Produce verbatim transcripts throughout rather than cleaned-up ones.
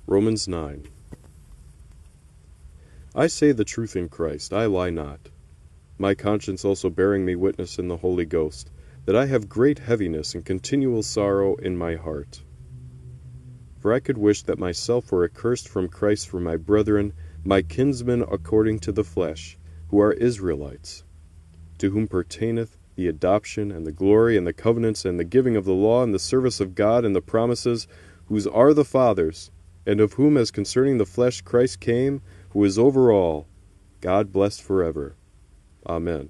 Romans nine. I say the truth in Christ, I lie not. My conscience also bearing me witness in the Holy Ghost, that I have great heaviness and continual sorrow in my heart. For I could wish that myself were accursed from Christ for my brethren, my kinsmen according to the flesh, who are Israelites, to whom pertaineth the adoption, and the glory, and the covenants, and the giving of the law, and the service of God, and the promises, whose are the fathers, and of whom as concerning the flesh Christ came, who is over all, God blessed forever. Amen.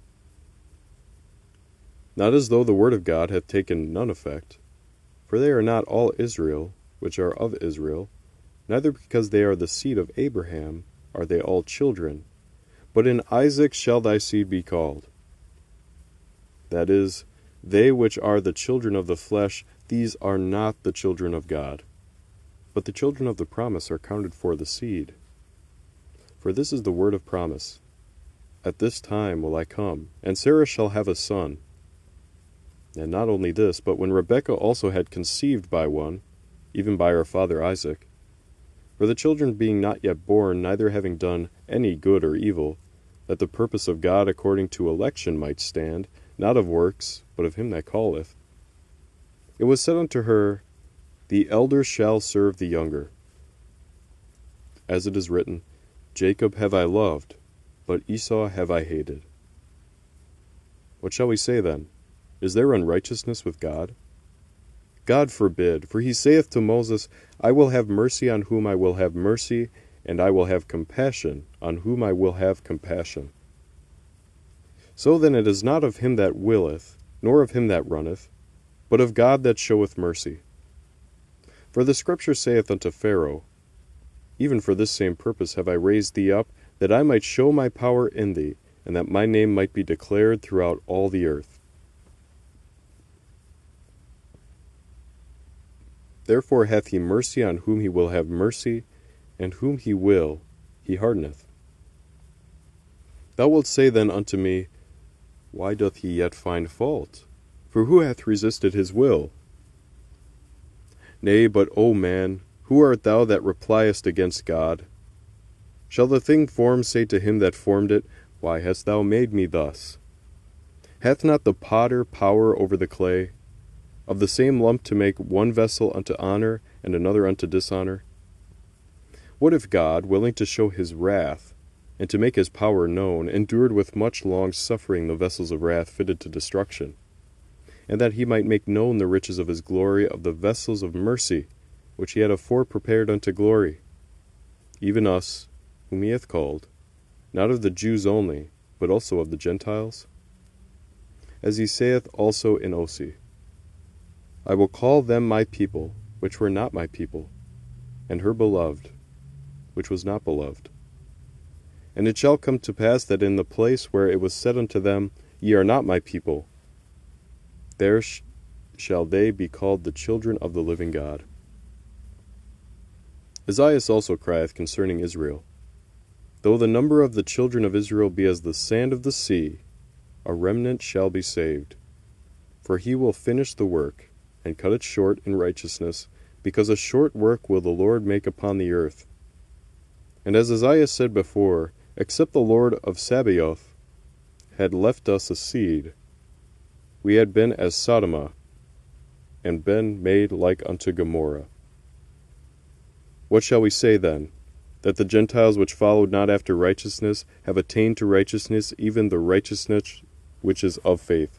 Not as though the word of God hath taken none effect, for they are not all Israel, which are of Israel, neither because they are the seed of Abraham are they all children, but in Isaac shall thy seed be called. That is, they which are the children of the flesh, these are not the children of God. But the children of the promise are counted for the seed. For this is the word of promise. At this time will I come, and Sarah shall have a son. And not only this, but when Rebekah also had conceived by one, even by her father Isaac, for the children being not yet born, neither having done any good or evil, that the purpose of God according to election might stand, not of works, but of him that calleth, it was said unto her, The elder shall serve the younger. As it is written, Jacob have I loved, but Esau have I hated. What shall we say then? Is there unrighteousness with God? God forbid, for he saith to Moses, I will have mercy on whom I will have mercy, and I will have compassion on whom I will have compassion. So then it is not of him that willeth, nor of him that runneth, but of God that showeth mercy. For the Scripture saith unto Pharaoh, Even for this same purpose have I raised thee up, that I might show my power in thee, and that my name might be declared throughout all the earth. Therefore hath he mercy on whom he will have mercy, and whom he will, he hardeneth. Thou wilt say then unto me, Why doth he yet find fault? For who hath resisted his will? Nay, but, O man, who art thou that repliest against God? Shall the thing formed say to him that formed it, Why hast thou made me thus? Hath not the potter power over the clay, of the same lump to make one vessel unto honor, and another unto dishonor? What if God, willing to show his wrath, and to make his power known, endured with much long suffering the vessels of wrath fitted to destruction, and that he might make known the riches of his glory of the vessels of mercy, which he had afore prepared unto glory, even us, whom he hath called, not of the Jews only, but also of the Gentiles? As he saith also in Osee, I will call them my people, which were not my people, and her beloved, which was not beloved. And it shall come to pass that in the place where it was said unto them, Ye are not my people, there sh- shall they be called the children of the living God. Esaias also crieth concerning Israel, Though the number of the children of Israel be as the sand of the sea, a remnant shall be saved. For he will finish the work, and cut it short in righteousness, because a short work will the Lord make upon the earth. And as Esaias said before, except the Lord of Sabaoth had left us a seed, we had been as Sodom, and been made like unto Gomorrah. What shall we say then? That the Gentiles which followed not after righteousness have attained to righteousness, even the righteousness which is of faith.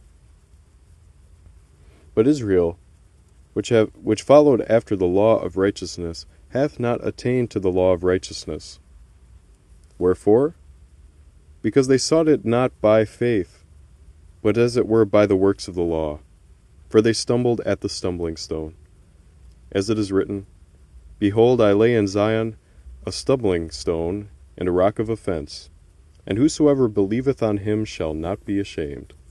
But Israel, which have which followed after the law of righteousness, hath not attained to the law of righteousness. Wherefore? Because they sought it not by faith, but as it were by the works of the law. For they stumbled at the stumbling stone. As it is written, Behold, I lay in Zion a stumbling stone, and a rock of offense, and whosoever believeth on him shall not be ashamed.